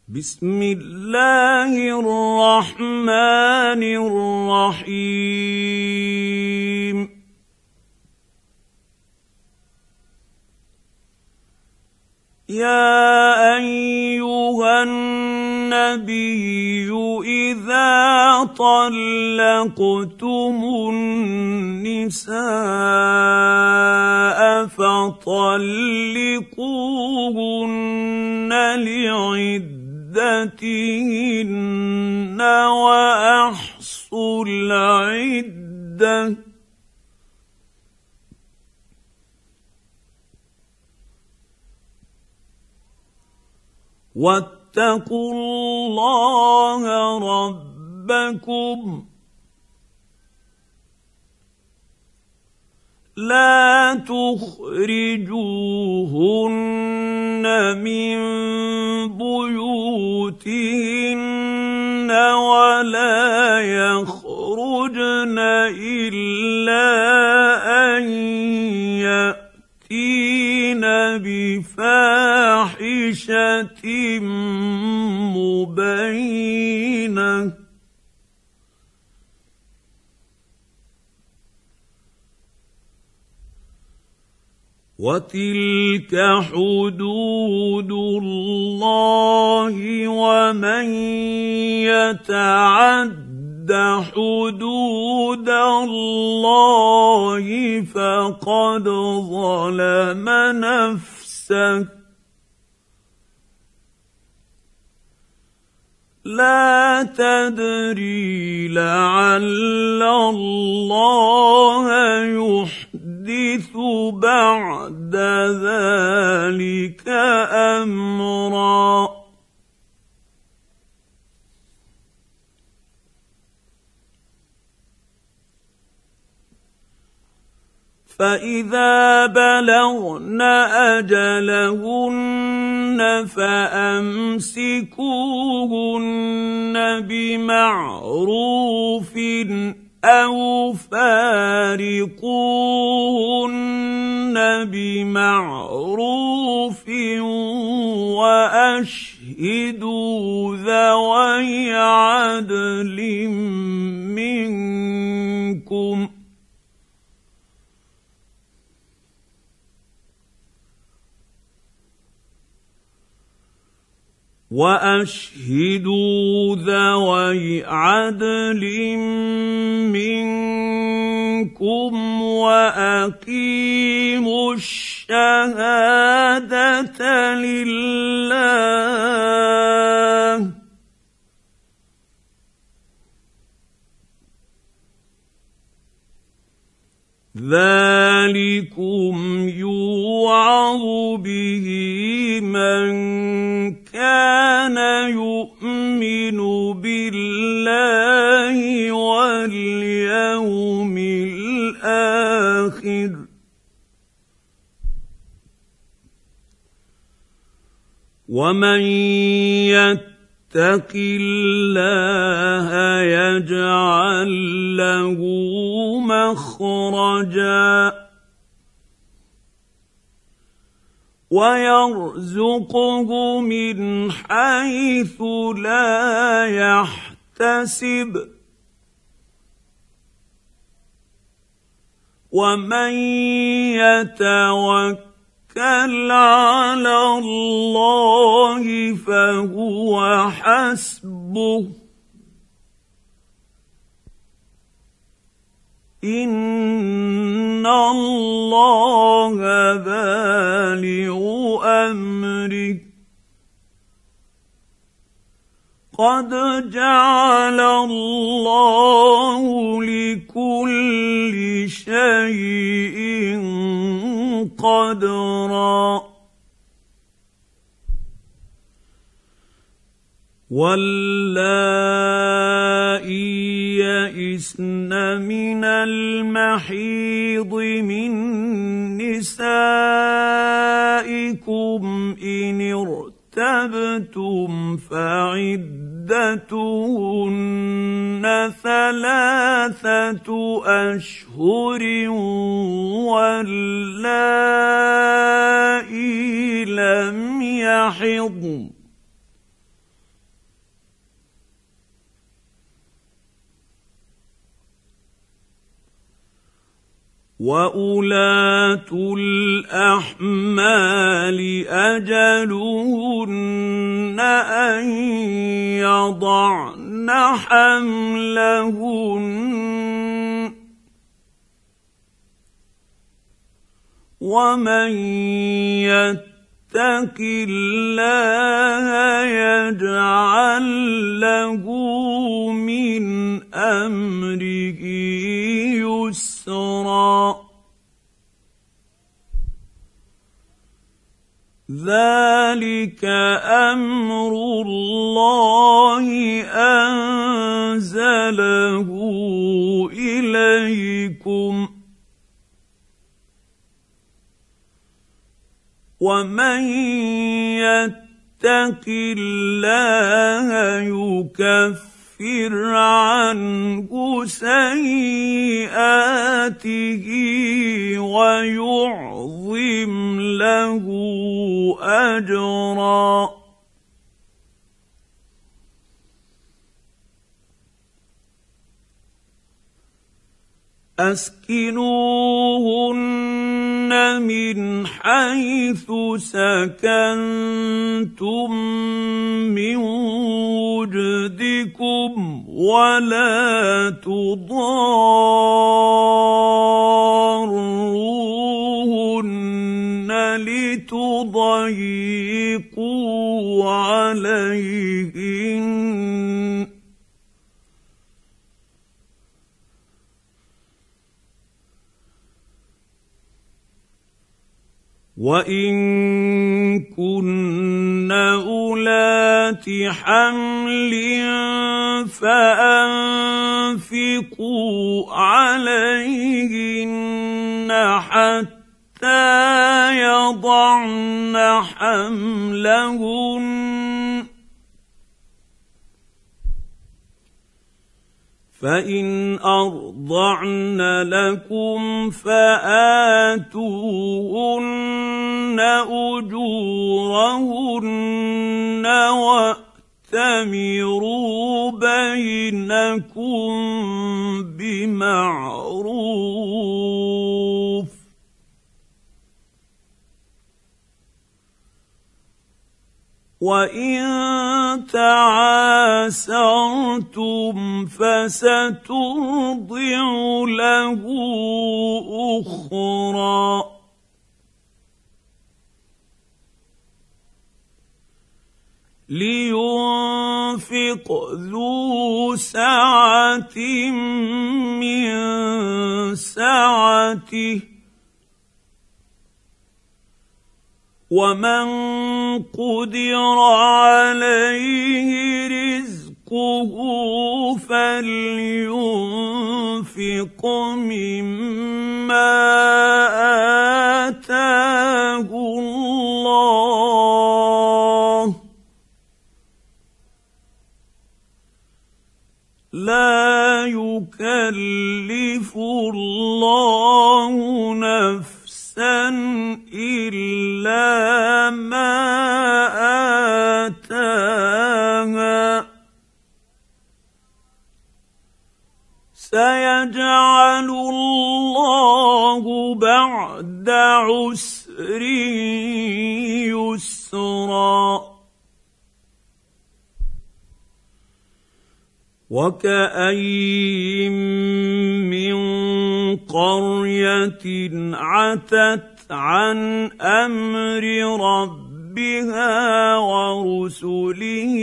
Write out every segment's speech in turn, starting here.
بسم الله الرحمن الرحيم يا أيها النبي إذا طلقتم النساء فطلقوهن لعدتهن وأحصوا العدة واتقوا الله ربكم لا تخرجوهن من بيوتهن ولا يخرجن إلا أن يأتين بفاحشة مبينة وتلك حدود الله ومن يتعد حدود الله فقد ظلم نفسه لا تدري لعل الله يحدث بعد ذلك أمرا فإذا بلغن أجلهن فأمسكوهن بمعروف أو فارقوهن بمعروف وأشهدوا ذوي عدل منكم وأقيموا الشهادة لله ذلكم يوعظ به من كان يؤمن بالله واليوم الآخر ومن يتق الله يجعل له مخرجا ويرزقه من حيث لا يحتسب ومن يتوكل على الله فهو حسبه إن الله بالغ أمره قد جعل الله لكل شيء قدرا واللائي يئسن من المحيض من نسائكم إن ارتبتم فعدتهن 3 أشهر واللائي لم يحضن واولات الاحمال اجلهن ان يضعن حملهن ومن يتق الله يجعل له من امره يسرا ذلك امر الله انزله اليكم ومن يتق الله يكفر عنه سيئاته ويعظم له اجرا اسكنوهن من حيث سكنتم من وجدكم ولا تضاروهن لتضيقوا عليهن وان كن اولات حمل فانفقوا عليهن حتى يضعن حملهن فان ارضعن لكم فاتوهن اجورهن واتمروا بينكم بمعروف وان تعاسرتم فسترضع له اخرى لينفق ذو سعة من سعته ومن قدر عليه رزقه فلينفق مما آتاه الله لا يكلف الله نفسا إلا ما آتاها سيجعل الله بعد عسر يسرا وكأين من قرية عتت عن أمر ربها ورسله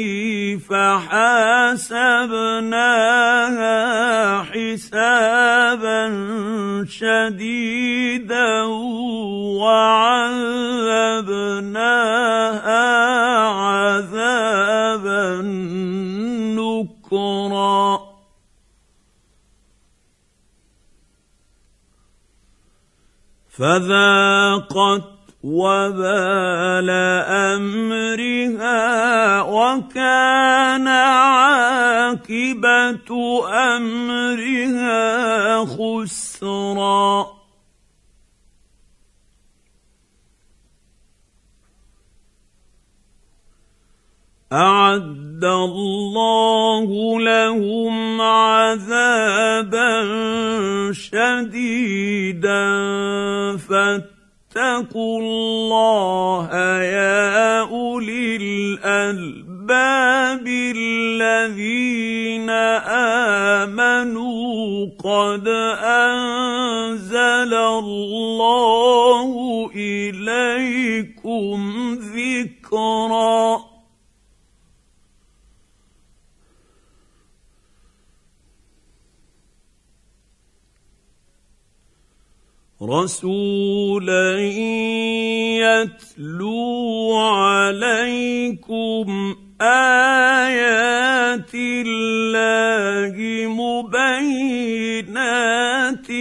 فحاسبناها حسابا شديدا وعذبناها عذابا نكرا فذاقت وبال أمرها وكان عاقبة أمرها خسرا أعد الله لهم عذابا شديدا فاتقوا الله يا أولي الألباب الذين آمنوا قد أنزل الله إليكم ذكرا رسولا يتلو عليكم آيات الله مبينات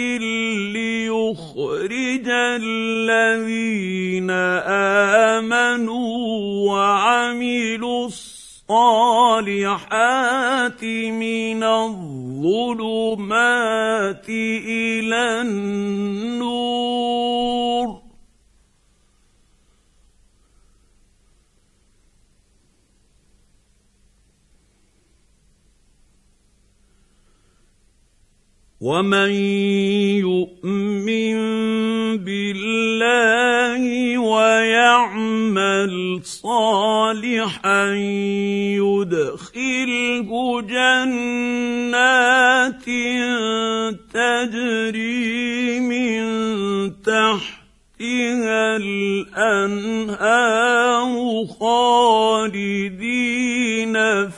ليخرج الذين آمنوا وعملوا الصالحات من الظلمات إلى النور ومن يؤمن بالله ويعمل صالحا يدخله جنات تجري من تحتها الأنهار خالدين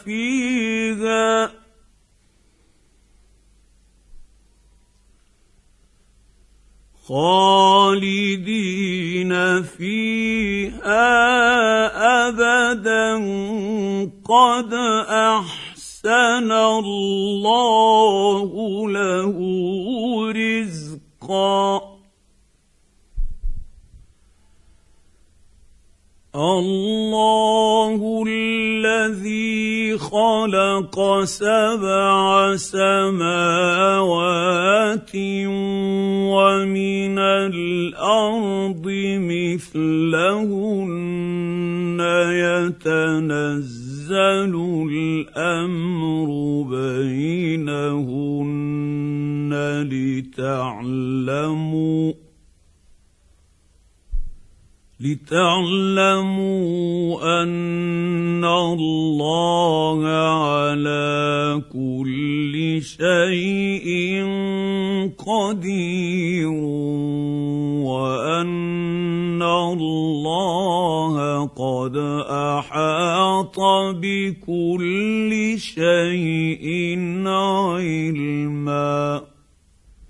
فيها أبدا قد أحسن الله له رزقا الله الذي خلق 7 سماوات ومن الأرض مثلهن يتنزل الأمر بينهن لتعلموا أن الله على كل شيء قدير وأن الله قد أحاط بكل شيء علما.